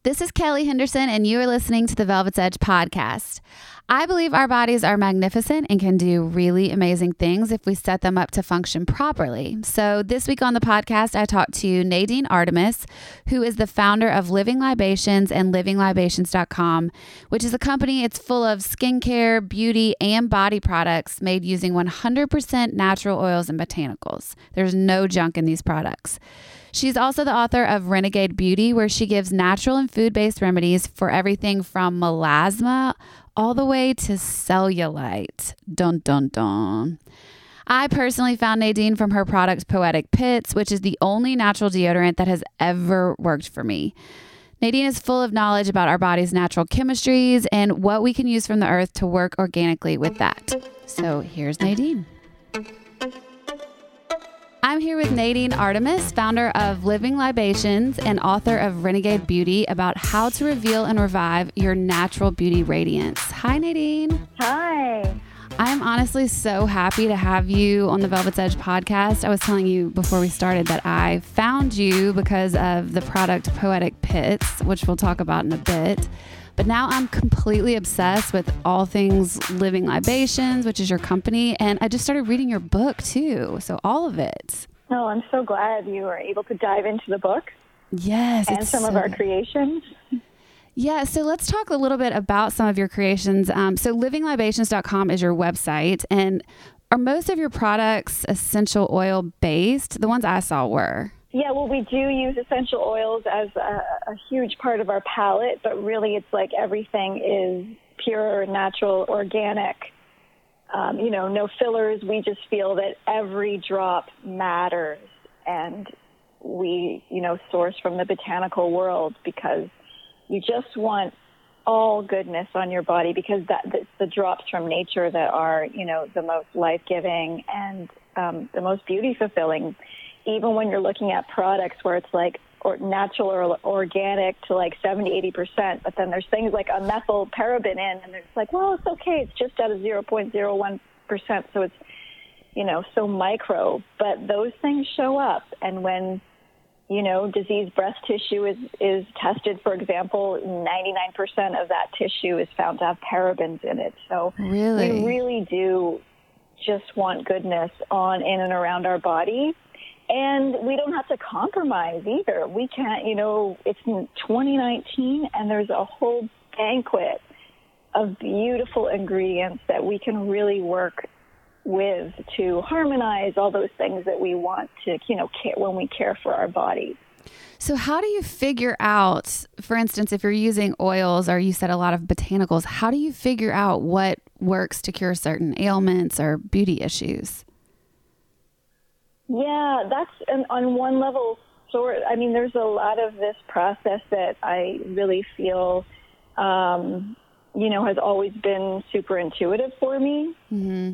This is Kelly Henderson, and you are listening to the Velvet's Edge podcast. I believe our bodies are magnificent and can do really amazing things if we set them up to function properly. So this week on the podcast, I talked to Nadine Artemis, who is the founder of Living Libations and livinglibations.com, which is a company. It's full of skincare, beauty, and body products made using 100% natural oils and botanicals. There's no junk in these products. She's also the author of Renegade Beauty, where she gives natural and food-based remedies for everything from melasma all the way to cellulite. Dun, dun, dun. I personally found Nadine from her product Poetic Pits, which is the only natural deodorant that has ever worked for me. Nadine is full of knowledge about our body's natural chemistries and what we can use from the earth to work organically with that. So here's Nadine. I'm here with Nadine Artemis, founder of Living Libations and author of Renegade Beauty, about how to reveal and revive your natural beauty radiance. Hi, Nadine. Hi. I'm honestly so happy to have you on the Velvet's Edge podcast. I was telling you before we started that I found you because of the product Poetic Pits, which we'll talk about in a bit. But now I'm completely obsessed with all things Living Libations, which is your company. And I just started reading your book too. So all of it. Oh, I'm so glad you were able to dive into the book. Yes. And some of our creations. Yeah. So let's talk a little bit about some of your creations. So livinglibations.com is your website. And are most of your products essential oil based? The ones I saw were. Yeah, well, we do use essential oils as a huge part of our palette, but really it's like everything is pure, natural, organic. No fillers. We just feel that every drop matters, and we, source from the botanical world because you just want all goodness on your body, because that's the drops from nature that are, the most life-giving and the most beauty-fulfilling. Even when you're looking at products where it's like natural or organic to like 70-80%, but then there's things like a methyl paraben in, and it's like, well, it's okay. It's just at a 0.01%. So it's, so micro, but those things show up. And when, diseased breast tissue is tested, for example, 99% of that tissue is found to have parabens in it. So really, we really do just want goodness on, in and around our body. And we don't have to compromise either. We can't, it's 2019 and there's a whole banquet of beautiful ingredients that we can really work with to harmonize all those things that we want to, care, when we care for our bodies. So how do you figure out, for instance, if you're using oils or you said a lot of botanicals, how do you figure out what works to cure certain ailments or beauty issues? Yeah, that's on one level there's a lot of this process that I really feel, has always been super intuitive for me. Mm-hmm.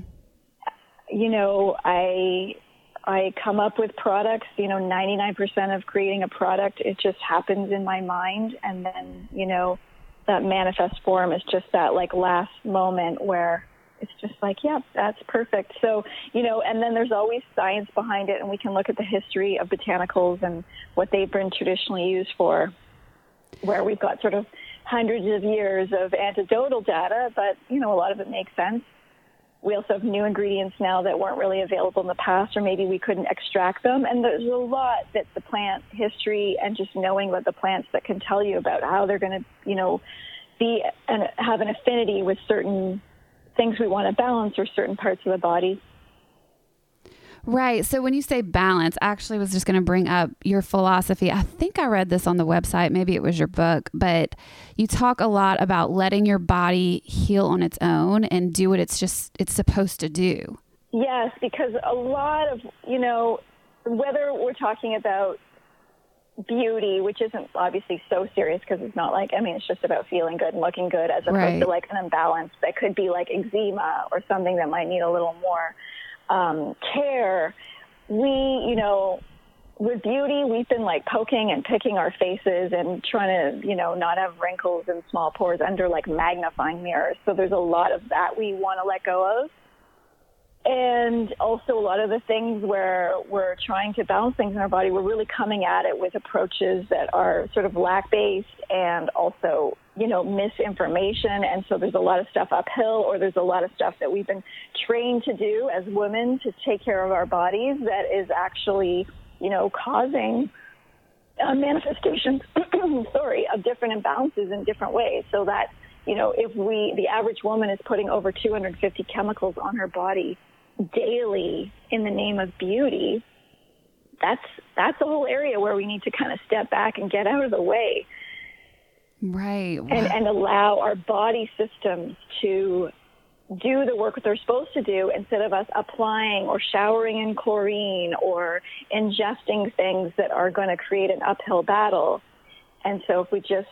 I come up with products, 99% of creating a product, it just happens in my mind. And then, that manifest form is just that like last moment where it's just like, yeah, that's perfect. So, and then there's always science behind it, and we can look at the history of botanicals and what they've been traditionally used for, where we've got sort of hundreds of years of anecdotal data, but, a lot of it makes sense. We also have new ingredients now that weren't really available in the past, or maybe we couldn't extract them. And there's a lot that the plant history and just knowing about the plants that can tell you about how they're going to, be and have an affinity with certain things we want to balance or certain parts of the body. Right. So when you say balance, I actually was just going to bring up your philosophy. I think I read this on the website. Maybe it was your book, but you talk a lot about letting your body heal on its own and do what it's supposed to do. Yes, because a lot of, whether we're talking about beauty, which isn't obviously so serious because it's not like, it's just about feeling good and looking good as opposed to like an imbalance that could be like eczema or something that might need a little more care. We, with beauty, we've been like poking and picking our faces and trying to, not have wrinkles and small pores under like magnifying mirrors. So there's a lot of that we want to let go of. And also a lot of the things where we're trying to balance things in our body, we're really coming at it with approaches that are sort of lack-based and also, misinformation. And so there's a lot of stuff uphill, or there's a lot of stuff that we've been trained to do as women to take care of our bodies that is actually, causing manifestations, of different imbalances in different ways. So that, if the average woman is putting over 250 chemicals on her body daily in the name of beauty, that's a whole area where we need to kind of step back and get out of the way. Right. Wow. And allow our body systems to do the work that they're supposed to do, instead of us applying or showering in chlorine or ingesting things that are going to create an uphill battle. And so if we just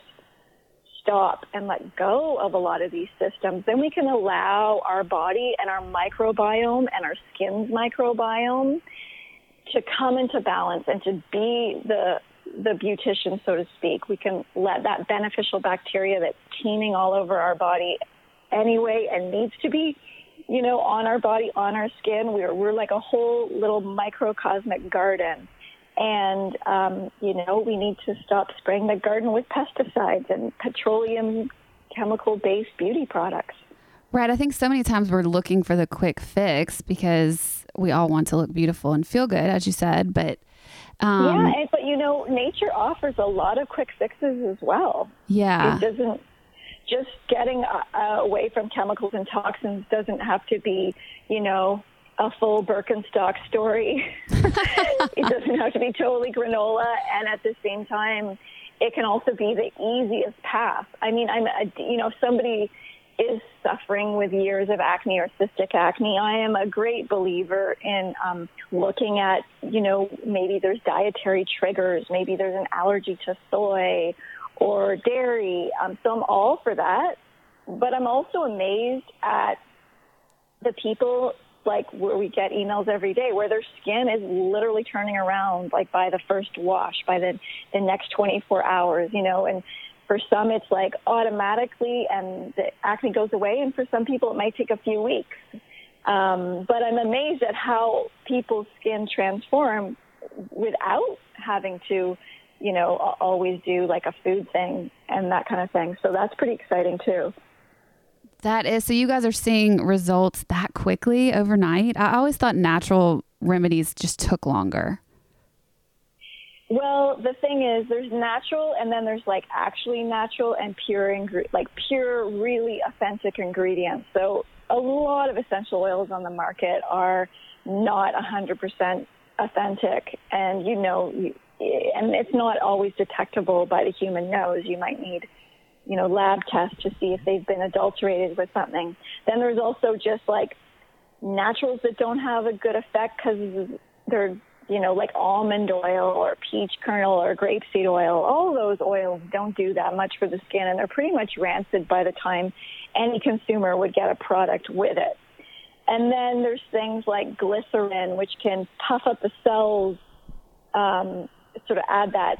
stop and let go of a lot of these systems, then we can allow our body and our microbiome and our skin's microbiome to come into balance and to be the beautician, so to speak. We can let that beneficial bacteria that's teeming all over our body anyway and needs to be, on our body, on our skin. We're like a whole little microcosmic garden. And, we need to stop spraying the garden with pesticides and petroleum chemical-based beauty products. Right. I think so many times we're looking for the quick fix because we all want to look beautiful and feel good, as you said. But but nature offers a lot of quick fixes as well. Yeah. It doesn't just getting away from chemicals and toxins doesn't have to be, a full Birkenstock story. It doesn't have to be totally granola. And at the same time, it can also be the easiest path. I mean, if somebody is suffering with years of acne or cystic acne, I am a great believer in looking at, maybe there's dietary triggers, maybe there's an allergy to soy or dairy. So I'm all for that. But I'm also amazed at the people, like, where we get emails every day where their skin is literally turning around, like, by the first wash, by the next 24 hours, and for some it's like automatically and the acne goes away, and for some people it might take a few weeks. But I'm amazed at how people's skin transform without having to, always do like a food thing and that kind of thing. So that's pretty exciting too. That is. So you guys are seeing results that quickly overnight? I always thought natural remedies just took longer. Well, the thing is, there's natural, and then there's like actually natural and pure, pure, really authentic ingredients. So a lot of essential oils on the market are not 100% authentic, and and it's not always detectable by the human nose. You might need lab tests to see if they've been adulterated with something. Then there's also just like naturals that don't have a good effect because they're, like almond oil or peach kernel or grapeseed oil. All those oils don't do that much for the skin, and they're pretty much rancid by the time any consumer would get a product with it. And then there's things like glycerin, which can puff up the cells, sort of add that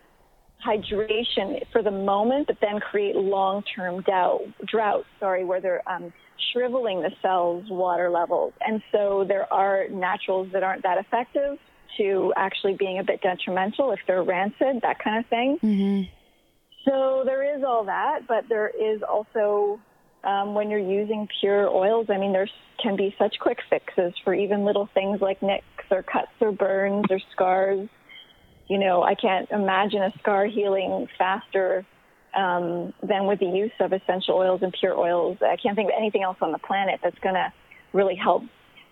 hydration for the moment, but then create long-term drought, where they're shriveling the cells' water levels. And so there are naturals that aren't that effective to actually being a bit detrimental if they're rancid, that kind of thing. Mm-hmm. So there is all that, but there is also, when you're using pure oils, I mean, there can be such quick fixes for even little things like nicks or cuts or burns or scars. I can't imagine a scar healing faster than with the use of essential oils and pure oils. I can't think of anything else on the planet that's going to really help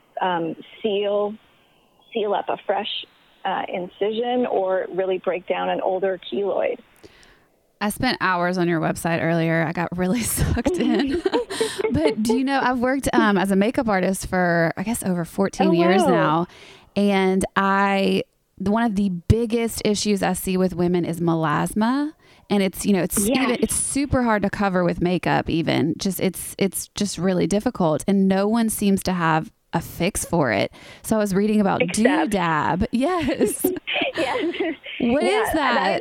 seal up a fresh incision or really break down an older keloid. I spent hours on your website earlier. I got really sucked in. But do you know, I've worked as a makeup artist for, I guess, over 14 years now. And one of the biggest issues I see with women is melasma. And it's super hard to cover with makeup even. It's just really difficult. And no one seems to have a fix for it. So I was reading about Doodab. Yes. Yes. What is that?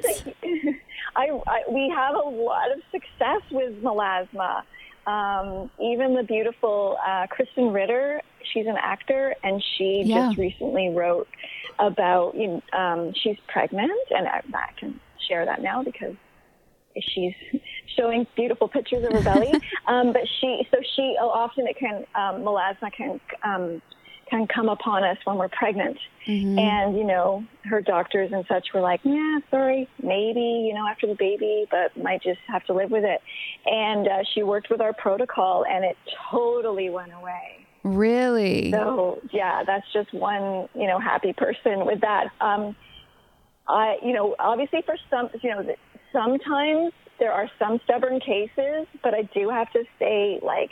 We have a lot of success with melasma. Even the beautiful Kristen Ritter, She's an actor, and she just recently wrote about, she's pregnant, and I can share that now because she's showing beautiful pictures of her belly. But often it can, melasma can come upon us when we're pregnant. Mm-hmm. And, her doctors and such were like, yeah, sorry, maybe, after the baby, but might just have to live with it. And she worked with our protocol, and it totally went away. Really? So, yeah, that's just one, happy person with that. Obviously for some, sometimes there are some stubborn cases, but I do have to say, like,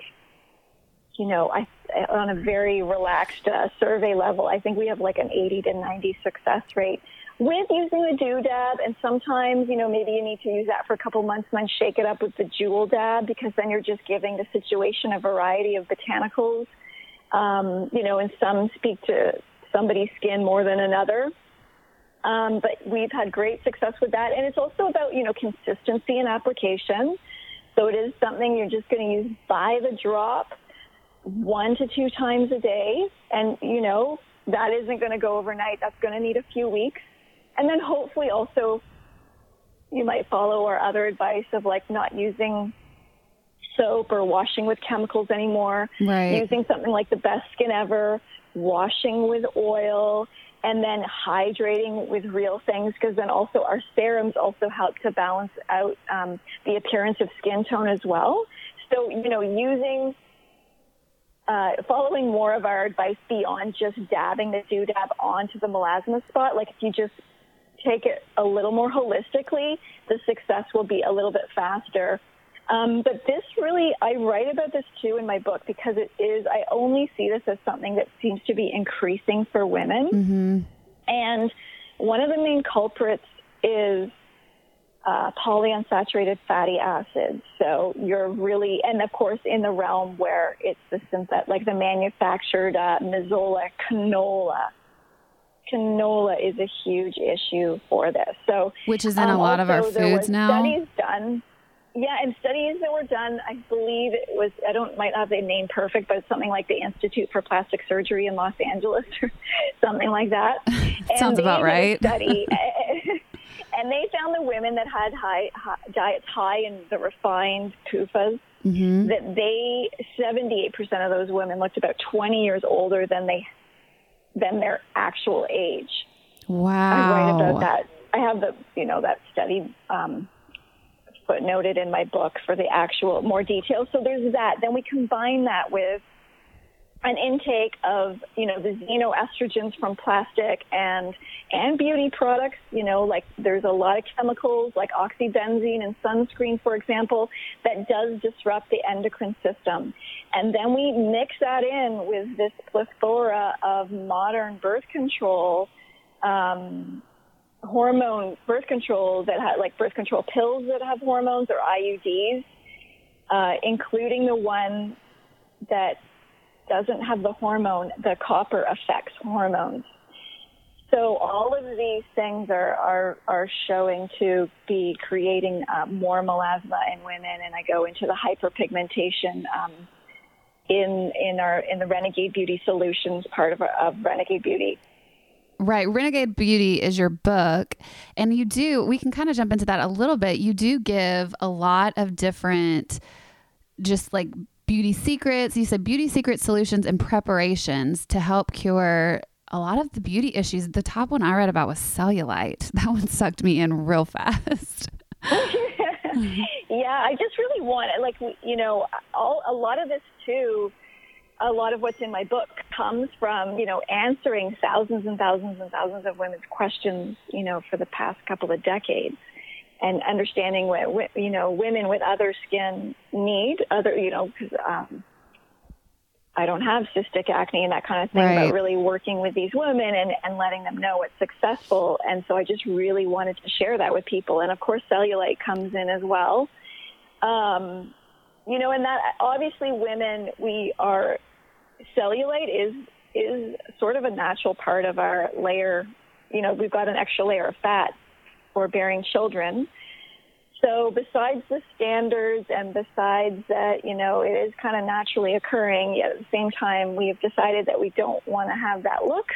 on a very relaxed survey level, I think we have like an 80 to 90 success rate with using the doodad. And sometimes, maybe you need to use that for a couple months and then shake it up with the jewel dab, because then you're just giving the situation a variety of botanicals, and some speak to somebody's skin more than another. But we've had great success with that. And it's also about, consistency and application. So it is something you're just going to use by the drop 1 to 2 times a day. And, that isn't going to go overnight. That's going to need a few weeks. And then hopefully also you might follow our other advice of like not using soap or washing with chemicals anymore, right. Using something like the Best Skin Ever, washing with oil, and then hydrating with real things, because then also our serums also help to balance out the appearance of skin tone as well. So, following more of our advice beyond just dabbing the doodad onto the melasma spot, like if you just take it a little more holistically, the success will be a little bit faster. But this really, I write about this too in my book, because I only see this as something that seems to be increasing for women. Mm-hmm. And one of the main culprits is polyunsaturated fatty acids. So and of course in the realm where it's the manufactured mazola, canola. Canola is a huge issue for this. So, which is in a lot of our foods now. Studies done. Yeah, and studies that were done, I believe it was, might not have the name perfect, but it's something like the Institute for Plastic Surgery in Los Angeles or something like that. Sounds about right. Study, and they found the women that had diets high in the refined PUFAs, mm-hmm. that 78% of those women looked about 20 years older than their actual age. Wow. I write about that. I have that study footnoted in my book for the actual more details. So there's that. Then we combine that with an intake of, the xenoestrogens from plastic and beauty products. Like there's a lot of chemicals like oxybenzene and sunscreen, for example, that does disrupt the endocrine system. And then we mix that in with this plethora of modern birth control, hormone birth control that have like birth control pills that have hormones, or IUDs, including the one that doesn't have the hormone. The copper affects hormones. So all of these things are showing to be creating more melasma in women, and I go into the hyperpigmentation in the Renegade Beauty Solutions part of Renegade Beauty. Right. Renegade Beauty is your book, and we can kind of jump into that a little bit. You do give a lot of different, just like beauty secrets. You said beauty secret solutions and preparations to help cure a lot of the beauty issues. The top one I read about was cellulite. That one sucked me in real fast. Yeah, I just really want it. A lot of this too, a lot of what's in my book comes from, answering thousands and thousands and thousands of women's questions, for the past couple of decades, and understanding what, women with other skin need, because I don't have cystic acne and that kind of thing, right. But really working with these women and letting them know it's successful. And so I just really wanted to share that with people. And of course, cellulite comes in as well. And that obviously women, cellulite is sort of a natural part of our layer. We've got an extra layer of fat for bearing children. So besides the standards and besides that, it is kind of naturally occurring, yet at the same time, we have decided that we don't want to have that look.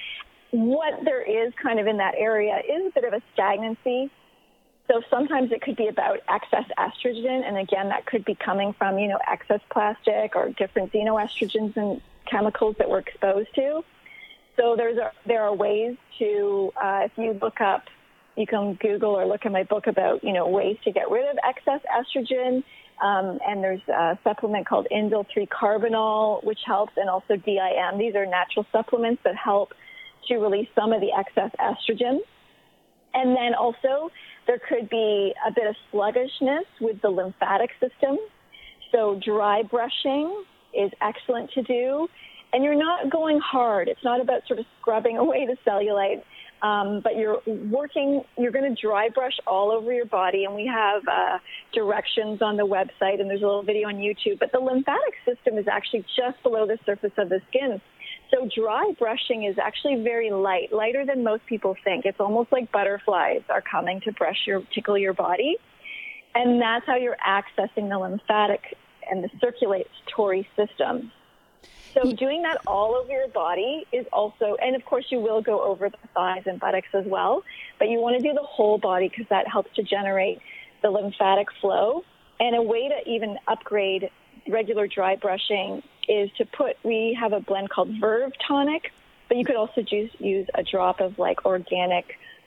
What there is kind of in that area is a bit of a stagnancy. So sometimes it could be about excess estrogen. And again, that could be coming from, excess plastic or different xenoestrogens and chemicals that we're exposed to. So there are ways to, if you look up, you can Google or look in my book about, ways to get rid of excess estrogen. And there's a supplement called Indole 3-carbinol, which helps, and also DIM. These are natural supplements that help to release some of the excess estrogen. And then also there could be a bit of sluggishness with the lymphatic system. So dry brushing is excellent to do. And you're not going hard. It's not about sort of scrubbing away the cellulite. But you're going to dry brush all over your body, and we have directions on the website, and there's a little video on YouTube. But the lymphatic system is actually just below the surface of the skin. So dry brushing is actually very light, lighter than most people think. It's almost like butterflies are coming to tickle your body. And that's how you're accessing the lymphatic and the circulatory system. So doing that all over your body is also, and of course you will go over the thighs and buttocks as well, but you want to do the whole body because that helps to generate the lymphatic flow. And a way to even upgrade regular dry brushing is we have a blend called Verve Tonic, but you could also just use a drop of like organic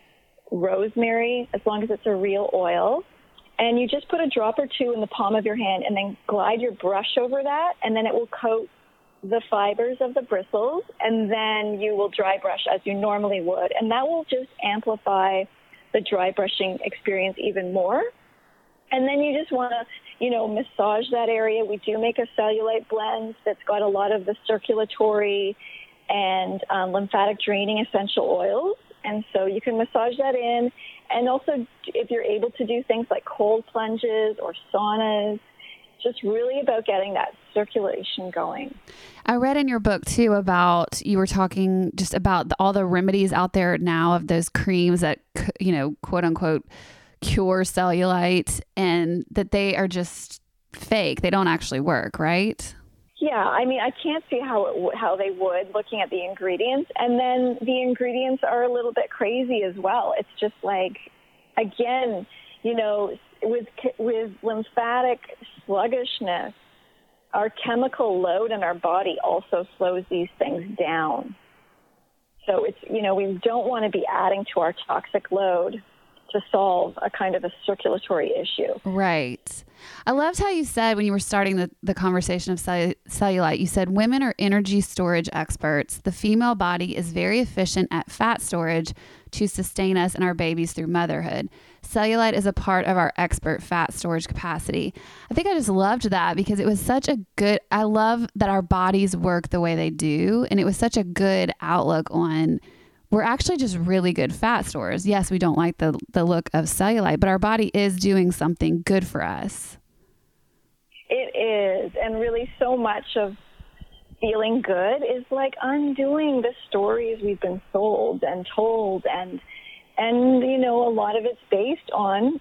rosemary, as long as it's a real oil. And you just put a drop or two in the palm of your hand and then glide your brush over that, and then it will coat the fibers of the bristles, and then you will dry brush as you normally would. And that will just amplify the dry brushing experience even more. And then you just want to, massage that area. We do make a cellulite blend that's got a lot of the circulatory and lymphatic draining essential oils. And so you can massage that in. And also, if you're able to do things like cold plunges or saunas, just really about getting that circulation going. I read in your book too you were talking just about all the remedies out there now of those creams that, quote unquote, cure cellulite, and that they are just fake. They don't actually work, right? Yeah, I mean, I can't see how they would, looking at the ingredients. And then the ingredients are a little bit crazy as well. It's just like, again, with lymphatic sluggishness, our chemical load in our body also slows these things down. So it's, we don't want to be adding to our toxic load to solve a kind of a circulatory issue. Right. I loved how you said when you were starting the conversation of cellulite, you said women are energy storage experts. The female body is very efficient at fat storage to sustain us and our babies through motherhood. Cellulite is a part of our expert fat storage capacity. I think I just loved that because it was I love that our bodies work the way they do. And it was such a good outlook on, we're actually just really good fat stores. Yes, we don't like the look of cellulite, but our body is doing something good for us. It is. And really so much of feeling good is like undoing the stories we've been sold and told. And a lot of it's based on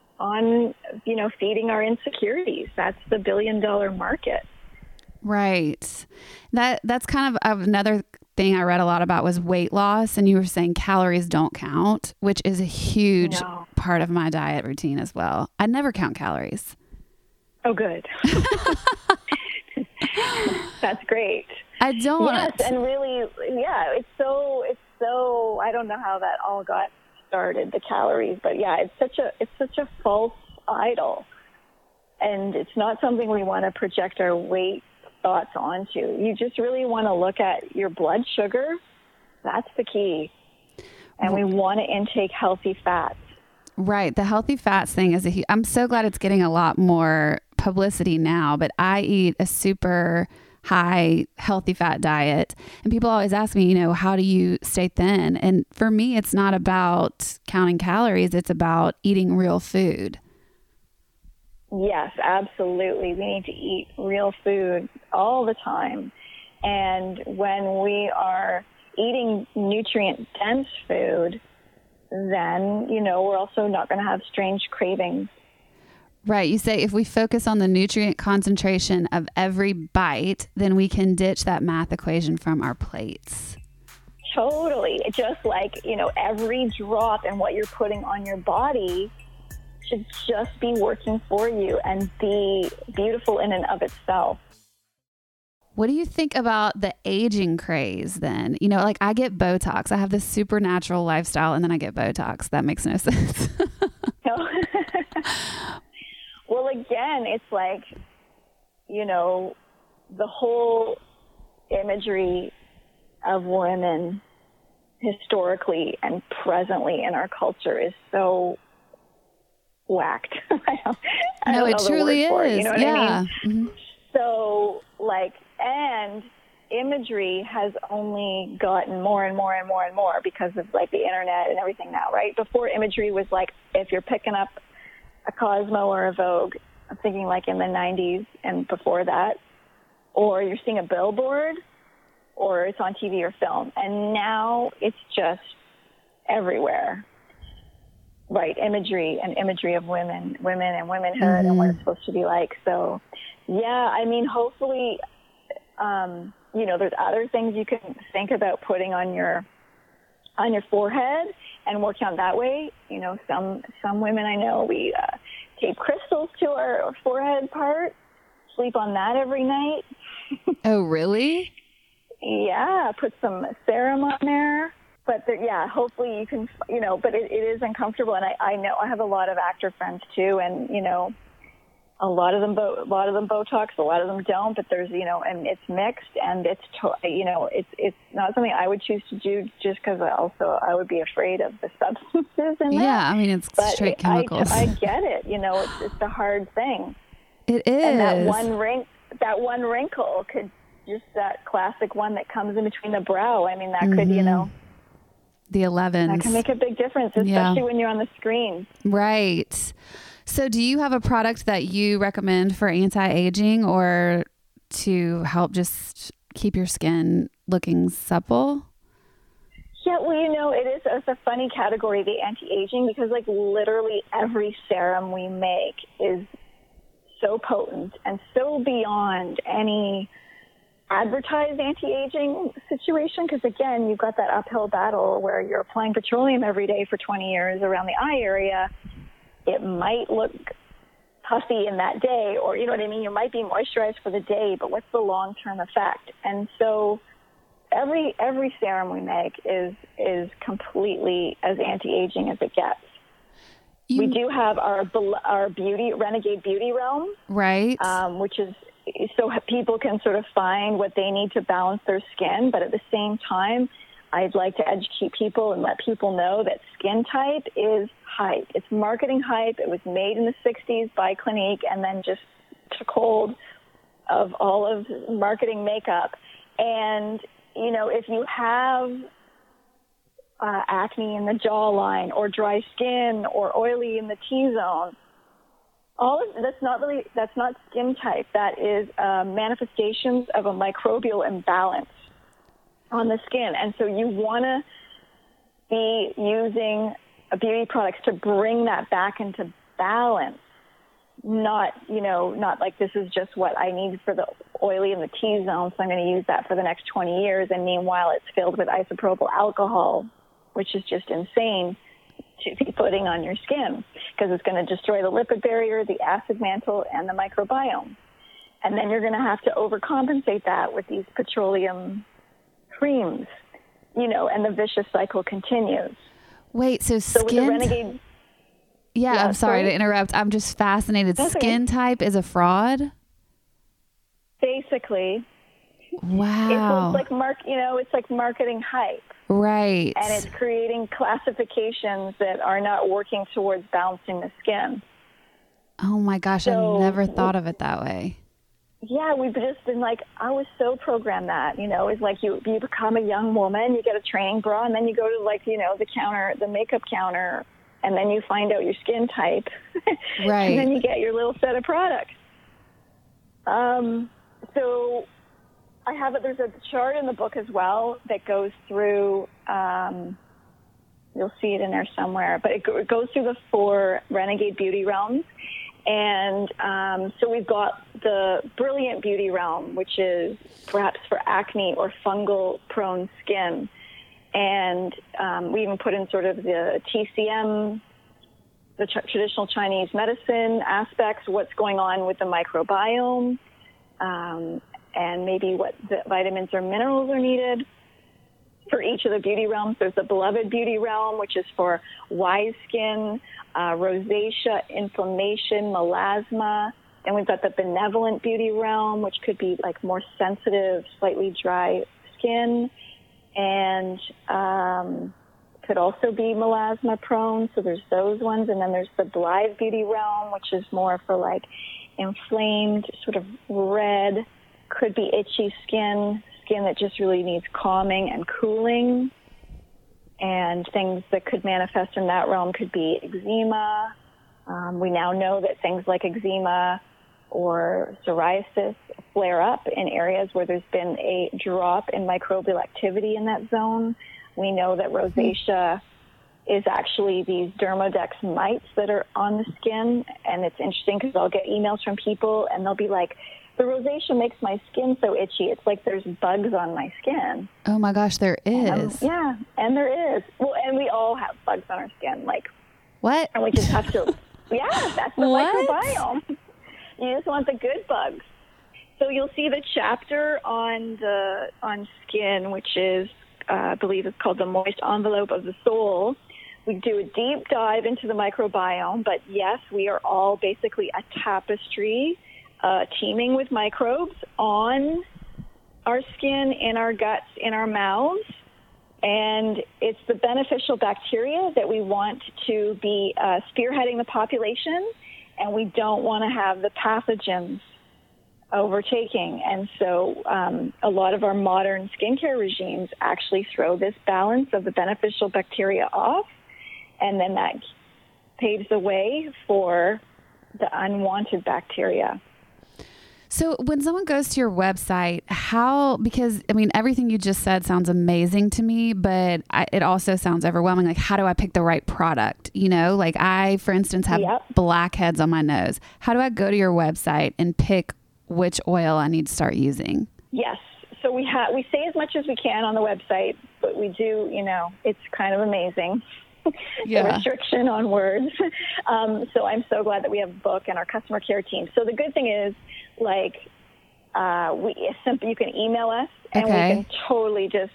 feeding our insecurities. That's the $1 billion market. Right. That's kind of another thing I read a lot about was weight loss. And you were saying calories don't count, which is a huge part of my diet routine as well. I never count calories. Oh, good. That's great. I don't want to. And really, yeah, it's so, I don't know how that all got started, the calories, but yeah, it's such a false idol. And it's not something we want to project our weight thoughts onto. You just really want to look at your blood sugar. That's the key. And we want to intake healthy fats. Right. The healthy fats thing is I'm so glad it's getting a lot more publicity now, but I eat a super high healthy fat diet. And people always ask me, how do you stay thin? And for me, it's not about counting calories. It's about eating real food. Yes, absolutely. We need to eat real food all the time. And when we are eating nutrient-dense food, then, we're also not going to have strange cravings Right. You say if we focus on the nutrient concentration of every bite, then we can ditch that math equation from our plates. Totally. It's just like, every drop and what you're putting on your body should just be working for you and be beautiful in and of itself. What do you think about the aging craze then? Like I get Botox. I have this supernatural lifestyle and then I get Botox. That makes no sense. No. Well, again, it's like, the whole imagery of women historically and presently in our culture is so whacked. I don't it know truly the word for it, is. you know what yeah. I mean? Mm-hmm. So, and imagery has only gotten more and more and more and more because of the internet and everything now, right? Before, imagery was if you're picking up a Cosmo or a Vogue, I'm thinking in the 90s and before that, or you're seeing a billboard, or it's on TV or film. And now it's just everywhere, right? Imagery of women and womanhood and what it's supposed to be like. So, yeah, hopefully, there's other things you can think about putting on your forehead and working on that way. Some women I know, we tape crystals to our forehead part, sleep on that every night. Oh, really? Yeah, put some serum on there. But hopefully you can, but it is uncomfortable. And I know I have a lot of actor friends too. And, a lot of them Botox, a lot of them don't, but there's, and it's mixed and it's not something I would choose to do just because I would be afraid of the substances in that. Yeah. It's straight chemicals. I get it. It's a hard thing. It is. And that one wrinkle could just that classic one that comes in between the brow. That could, the 11s. That can make a big difference, especially when you're on the screen. Right. So do you have a product that you recommend for anti-aging or to help just keep your skin looking supple? Yeah, well, it's a funny category, the anti-aging, because literally every serum we make is so potent and so beyond any advertised anti-aging situation, because again, you've got that uphill battle where you're applying petroleum every day for 20 years around the eye area. It might look puffy in that day, or you know what I mean? You might be moisturized for the day, but what's the long-term effect? And so every serum we make is completely as anti-aging as it gets. We do have our Renegade Beauty Realm, right? Which is so people can sort of find what they need to balance their skin, but at the same time, I'd like to educate people and let people know that skin type is hype. It's marketing hype. It was made in the 60s by Clinique and then just took hold of all of marketing makeup. And, if you have acne in the jawline or dry skin or oily in the T-zone, that's not skin type. That is manifestations of a microbial imbalance on the skin. And so you want to be using beauty products to bring that back into balance, not like this is just what I need for the oily in the T-zone, so I'm going to use that for the next 20 years. And meanwhile, it's filled with isopropyl alcohol, which is just insane to be putting on your skin because it's going to destroy the lipid barrier, the acid mantle, and the microbiome. And then you're going to have to overcompensate that with these petroleum creams, and the vicious cycle continues. Wait, so skin... with the Renegade... Yeah, I'm sorry to interrupt. I'm just fascinated. That's skin okay. Type is a fraud? Basically. Wow. It's like marketing hype. Right. And it's creating classifications that are not working towards balancing the skin. Oh my gosh, I never thought of it that way. Yeah, we've just been I was so programmed that, it's like you become a young woman, you get a training bra, and then you go to the counter, the makeup counter, and then you find out your skin type. Right. And then you get your little set of products. So I have there's a chart in the book as well that goes through, you'll see it in there somewhere, but it goes through the 4 Renegade Beauty Realms. And so we've got the Brilliant Beauty Realm, which is perhaps for acne or fungal-prone skin. And we even put in sort of the TCM, the traditional Chinese medicine aspects, what's going on with the microbiome, and maybe what the vitamins or minerals are needed. For each of the beauty realms, there's the Beloved Beauty Realm, which is for wise skin, rosacea, inflammation, melasma. Then we've got the Benevolent Beauty Realm, which could be like more sensitive, slightly dry skin, and could also be melasma prone. So there's those ones. And then there's the Blithe Beauty Realm, which is more for like inflamed, sort of red, could be itchy skin that just really needs calming and cooling. And things that could manifest in that realm could be eczema. We now know that things like eczema or psoriasis flare up in areas where there's been a drop in microbial activity in that zone. We know that rosacea is actually these dermodex mites that are on the skin. And it's interesting because I'll get emails from people and they'll be like, the rosacea makes my skin so itchy. It's like there's bugs on my skin. Oh my gosh, there is. Yeah, and there is. Well, and we all have bugs on our skin. Like, what? And we just have to, yeah, that's the microbiome. You just want the good bugs. So you'll see the chapter on skin, which is, I believe it's called The Moist Envelope of the Soul. We do a deep dive into the microbiome, but yes, we are all basically a tapestry teeming with microbes on our skin, in our guts, in our mouths. And it's the beneficial bacteria that we want to be spearheading the population, and we don't want to have the pathogens overtaking. And so a lot of our modern skincare regimes actually throw this balance of the beneficial bacteria off, and then that paves the way for the unwanted bacteria. So when someone goes to your website, because I mean, everything you just said sounds amazing to me, but it also sounds overwhelming. Like, how do I pick the right product? You know, like I, for instance, have blackheads on my nose. How do I go to your website and pick which oil I need to start using? Yes. So we say as much as we can on the website, but we do, it's kind of amazing. The restriction on words. So I'm so glad that we have a book and our customer care team. So the good thing is, like, you can email us and we can totally just,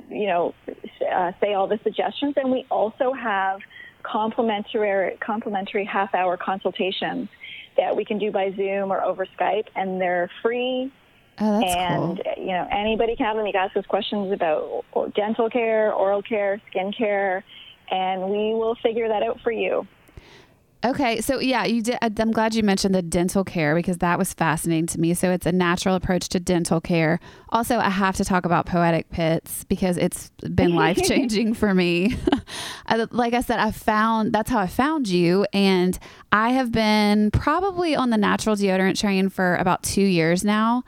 say all the suggestions. And we also have complimentary half-hour consultations that we can do by Zoom or over Skype, and they're free. Oh, that's and, cool. Anybody can have them. You can ask us questions about dental care, oral care, skin care, and we will figure that out for you. Okay. So yeah, you did. I'm glad you mentioned the dental care because that was fascinating to me. So it's a natural approach to dental care. Also, I have to talk about Poetic Pits because it's been life-changing for me. Like I said, that's how I found you. And I have been probably on the natural deodorant train for about 2 years now.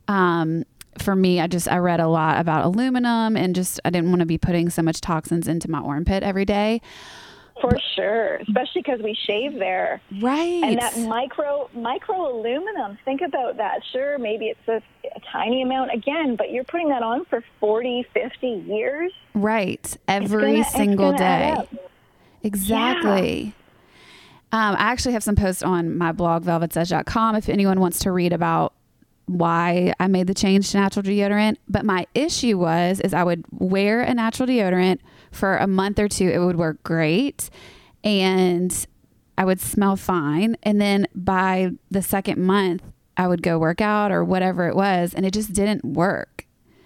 For me, I read a lot about aluminum and I didn't want to be putting so much toxins into my armpit every day. For sure, especially because we shave there. Right. And that micro aluminum, think about that. Sure, maybe it's a tiny amount again, but you're putting that on for 40, 50 years. Right. Every single day. Exactly. Yeah. I actually have some posts on my blog, velvetsedge.com, if anyone wants to read about why I made the change to natural deodorant. But my issue is I would wear a natural deodorant for a month or two. It would work great and I would smell fine. And then by the second month, I would go work out or whatever it was, and it just didn't work.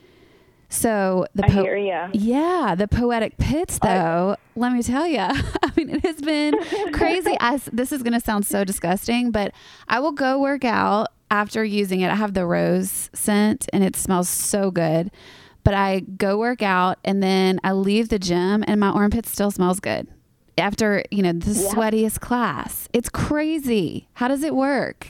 So I hear ya. Yeah, the Poetic Pits, though, let me tell you, I mean, it has been crazy. This is going to sound so disgusting, but I will go work out after using it. I have the rose scent and it smells so good, but I go work out and then I leave the gym and my armpit still smells good after, the sweatiest class. It's crazy. How does it work?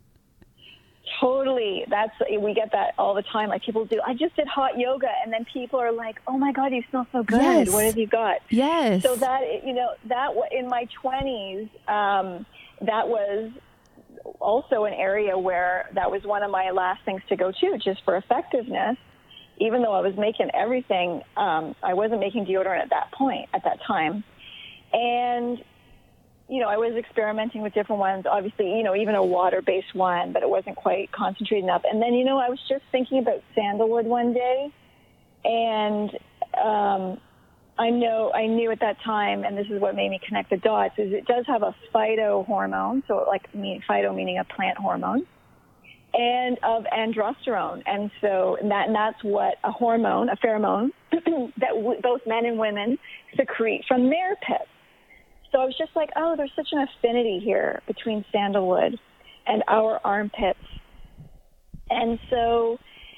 Totally. We get that all the time. Like people do, I just did hot yoga, and then people are like, oh my God, you smell so good. Yes. What have you got? Yes. So that in my 20s, that was also an area where that was one of my last things to go to, just for effectiveness. Even though I was making everything, I wasn't making deodorant at that time. And, I was experimenting with different ones, obviously, even a water-based one, but it wasn't quite concentrated enough. And then, I was just thinking about sandalwood one day, and I knew at that time, and this is what made me connect the dots, is it does have a phytohormone, so phyto meaning a plant hormone, and of androsterone. And so that's what a pheromone that both men and women secrete from their pits. So I was just like, oh, there's such an affinity here between sandalwood and our armpits. And so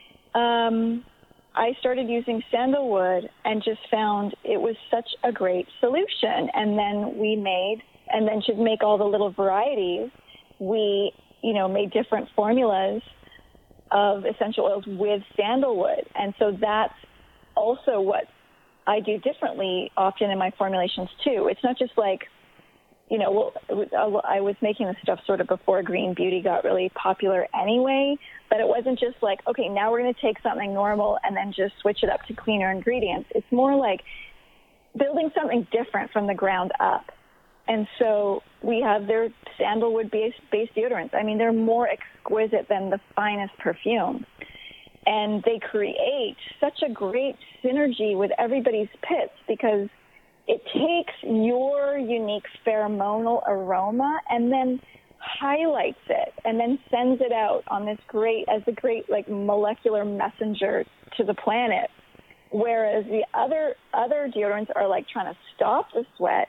I started using sandalwood and just found it was such a great solution. And then to make all the little varieties, we, made different formulas of essential oils with sandalwood. And so that's also what I do differently often in my formulations too. It's not just like, I was making this stuff sort of before green beauty got really popular anyway, but it wasn't just like, okay, now we're going to take something normal and then just switch it up to cleaner ingredients. It's more like building something different from the ground up. And so we have their sandalwood-based deodorants. I mean, they're more exquisite than the finest perfume. And they create such a great synergy with everybody's pits because it takes your unique pheromonal aroma and then highlights it and then sends it out on this great like molecular messenger to the planet. Whereas the other deodorants are like trying to stop the sweat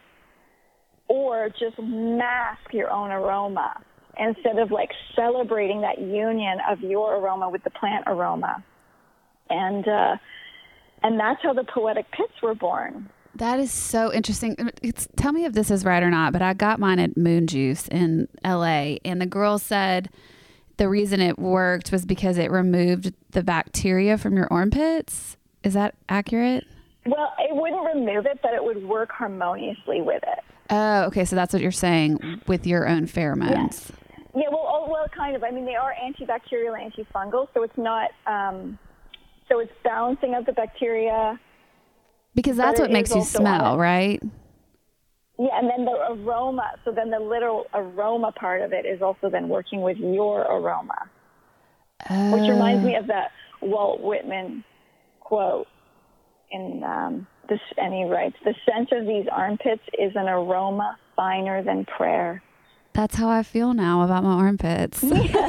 or just mask your own aroma, instead of like celebrating that union of your aroma with the plant aroma. And that's how the Poetic Pits were born. That is so interesting. Tell me if this is right or not, but I got mine at Moon Juice in LA, and the girl said the reason it worked was because it removed the bacteria from your armpits. Is that accurate? Well, it wouldn't remove it, but it would work harmoniously with it. Oh, okay. So that's what you're saying with your own pheromones. Yes. Yeah, well, kind of. I mean, they are antibacterial, antifungal, so it's not, so it's balancing out the bacteria. Because that's what makes you smell, right? Yeah, and then the aroma. So then the literal aroma part of it is also then working with your aroma. Which reminds me of that Walt Whitman quote in this, and he writes, "The scent of these armpits is an aroma finer than prayer." That's how I feel now about my armpits. Yeah.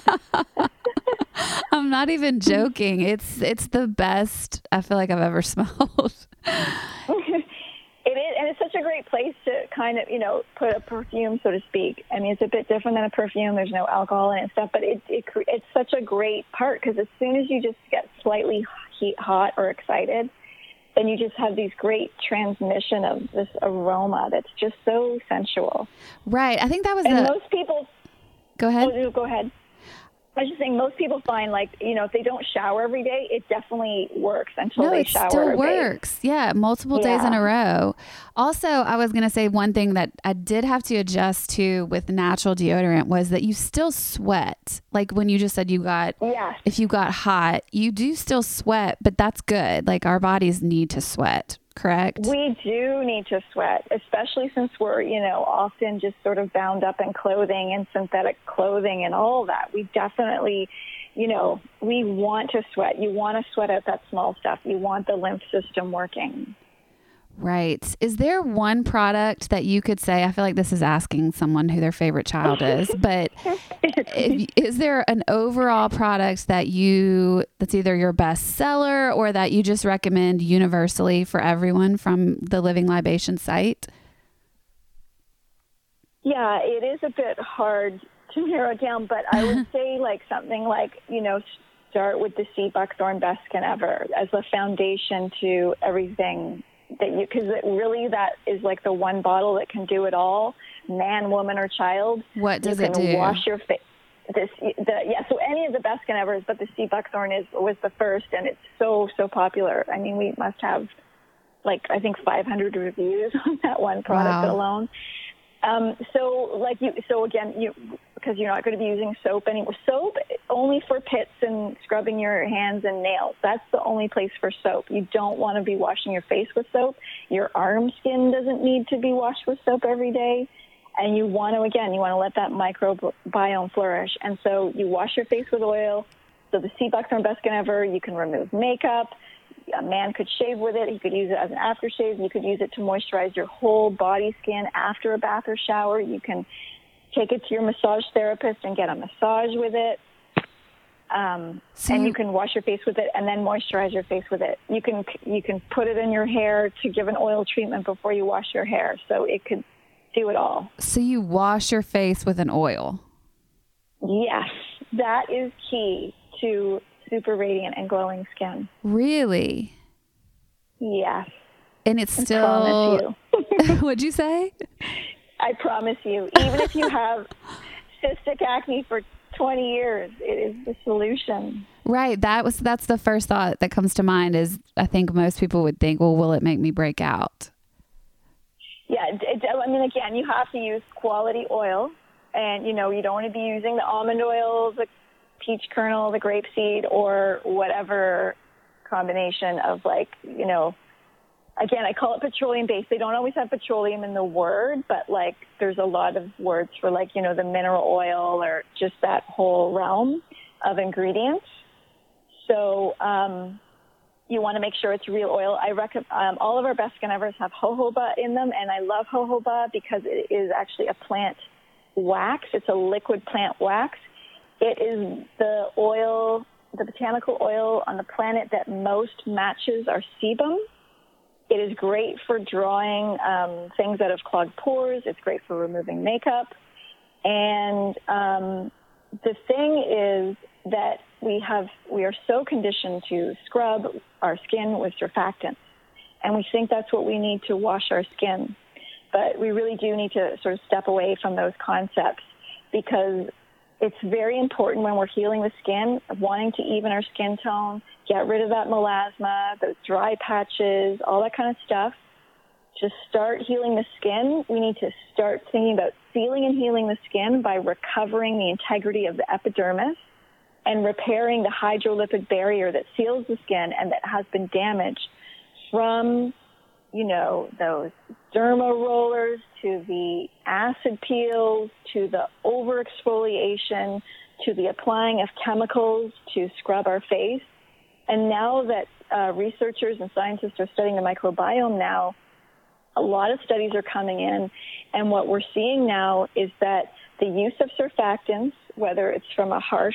I'm not even joking. It's the best I feel like I've ever smelled. It is, and it's such a great place to kind of, put a perfume, so to speak. I mean, it's a bit different than a perfume. There's no alcohol in it and stuff, but it's such a great part because as soon as you just get slightly hot or excited, then you just have these great transmission of this aroma that's just so sensual. Right. I think that was most people... Go ahead. Oh, go ahead. I was just saying, most people find, like, if they don't shower every day, it definitely works until they shower. No, it still works. Yeah, multiple days in a row. Also, I was going to say one thing that I did have to adjust to with natural deodorant was that you still sweat. Like when you just said if you got hot, you do still sweat, but that's good. Like our bodies need to sweat. Correct? We do need to sweat, especially since we're, often just sort of bound up in clothing and synthetic clothing and all that. We definitely, we want to sweat. You want to sweat out that small stuff. You want the lymph system working. Right. Is there one product that you could say, I feel like this is asking someone who their favorite child is, but is there an overall product that's either your best seller or that you just recommend universally for everyone from the Living Libation site? Yeah, it is a bit hard to narrow it down, but I would say something like, start with the Sea Buckthorn Best Can Ever as a foundation to everything because that is like the one bottle that can do it all, man, woman, or child. What does it do? You can wash your face. So any of the Best Can Evers, but the Sea Buckthorn was the first, and it's so popular. I mean, we must have I think 500 reviews on that one product alone. Because you're not going to be using soap anymore. Soap only for pits and scrubbing your hands and nails. That's the only place for soap. You don't want to be washing your face with soap. Your arm skin doesn't need to be washed with soap every day. And you want to let that microbiome flourish. And so you wash your face with oil. So the sea buckthorn best skin ever, you can remove makeup. A man could shave with it. He could use it as an aftershave. You could use it to moisturize your whole body skin after a bath or shower. You can take it to your massage therapist and get a massage with it. And you can wash your face with it and then moisturize your face with it. You can put it in your hair to give an oil treatment before you wash your hair. So it could do it all. So you wash your face with an oil? Yes, that is key to super radiant and glowing skin. Really? Yes. And it's I still... promise you. What'd you say? I promise you. Even if you have cystic acne for 20 years, it is the solution. Right. That's the first thought that comes to mind is I think most people would think, well, will it make me break out? Yeah. Again, you have to use quality oil. And, you don't want to be using the almond oil, the peach kernel, the grapeseed, or whatever combination of again, I call it petroleum-based. They don't always have petroleum in the word, but there's a lot of words for the mineral oil or just that whole realm of ingredients. So you want to make sure it's real oil. I recommend all of our best skin evers have jojoba in them, and I love jojoba because it is actually a plant wax. It's a liquid plant wax. It is the botanical oil on the planet that most matches our sebum. It is great for drawing things that have clogged pores. It's great for removing makeup. And the thing is that we are so conditioned to scrub our skin with surfactants. And we think that's what we need to wash our skin. But we really do need to sort of step away from those concepts because it's very important when we're healing the skin, wanting to even our skin tone, get rid of that melasma, those dry patches, all that kind of stuff. To start healing the skin, we need to start thinking about sealing and healing the skin by recovering the integrity of the epidermis and repairing the hydrolipid barrier that seals the skin and that has been damaged from, those derma rollers to the acid peels to the overexfoliation to the applying of chemicals to scrub our face. And now that researchers and scientists are studying the microbiome now, a lot of studies are coming in. And what we're seeing now is that the use of surfactants, whether it's from a harsh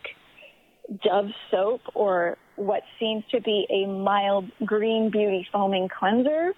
Dove soap or what seems to be a mild green beauty foaming cleanser,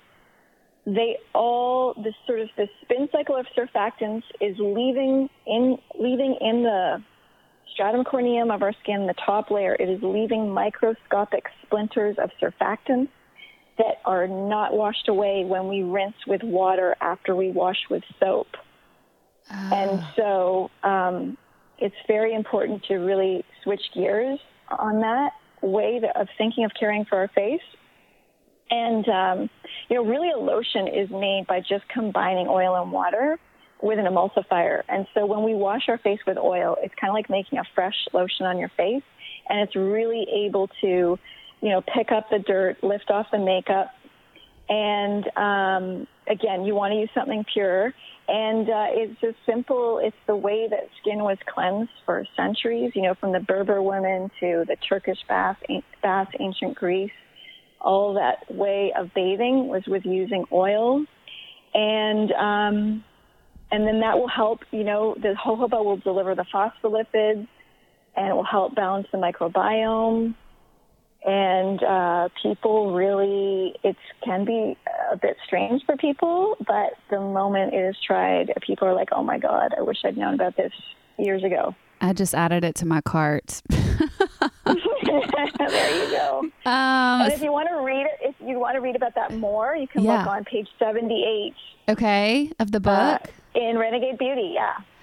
this spin cycle of surfactants is leaving in the stratum corneum of our skin, the top layer. It is leaving microscopic splinters of surfactants that are not washed away when we rinse with water after we wash with soap. And so it's very important to really switch gears on that way of thinking of caring for our face. And, really a lotion is made by just combining oil and water with an emulsifier. And so when we wash our face with oil, it's kind of like making a fresh lotion on your face. And it's really able to, pick up the dirt, lift off the makeup. And, again, you want to use something pure. And it's just simple. It's the way that skin was cleansed for centuries, from the Berber women to the Turkish baths, ancient Greece. All that way of bathing was with using oil. And then that will help, the jojoba will deliver the phospholipids and it will help balance the microbiome. And people really, it can be a bit strange for people, but the moment it is tried, people are like, oh my God, I wish I'd known about this years ago. I just added it to my cart. There you go. And if you want to read about that more, you can look on page 78. Okay, of the book? In Renegade Beauty, yeah.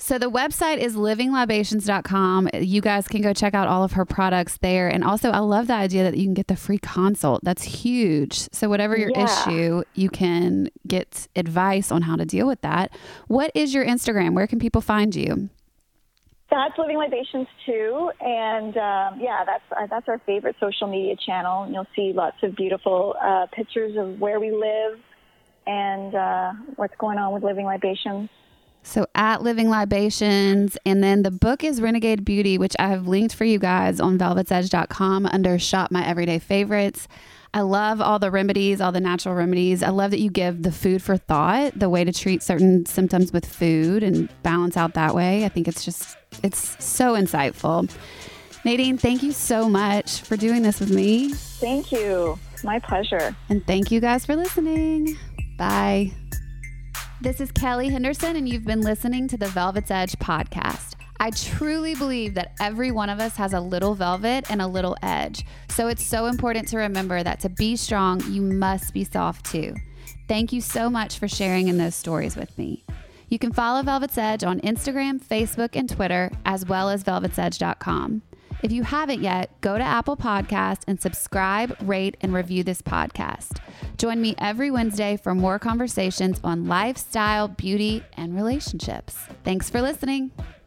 So the website is livinglibations.com. You guys can go check out all of her products there. And also, I love the idea that you can get the free consult. That's huge. So whatever your issue, you can get advice on how to deal with that. What is your Instagram? Where can people find you? That's Living Libations too, and that's our favorite social media channel. And you'll see lots of beautiful pictures of where we live and what's going on with Living Libations. So at Living Libations, and then the book is Renegade Beauty, which I have linked for you guys on velvetsedge.com under Shop My Everyday Favorites. I love all the remedies, all the natural remedies. I love that you give the food for thought, the way to treat certain symptoms with food and balance out that way. I think it's so insightful. Nadine, thank you so much for doing this with me. Thank you. My pleasure. And thank you guys for listening. Bye. This is Kelly Henderson, and you've been listening to the Velvet's Edge podcast. I truly believe that every one of us has a little velvet and a little edge. So it's so important to remember that to be strong, you must be soft too. Thank you so much for sharing in those stories with me. You can follow Velvet's Edge on Instagram, Facebook, and Twitter, as well as velvetsedge.com. If you haven't yet, go to Apple Podcasts and subscribe, rate, and review this podcast. Join me every Wednesday for more conversations on lifestyle, beauty, and relationships. Thanks for listening.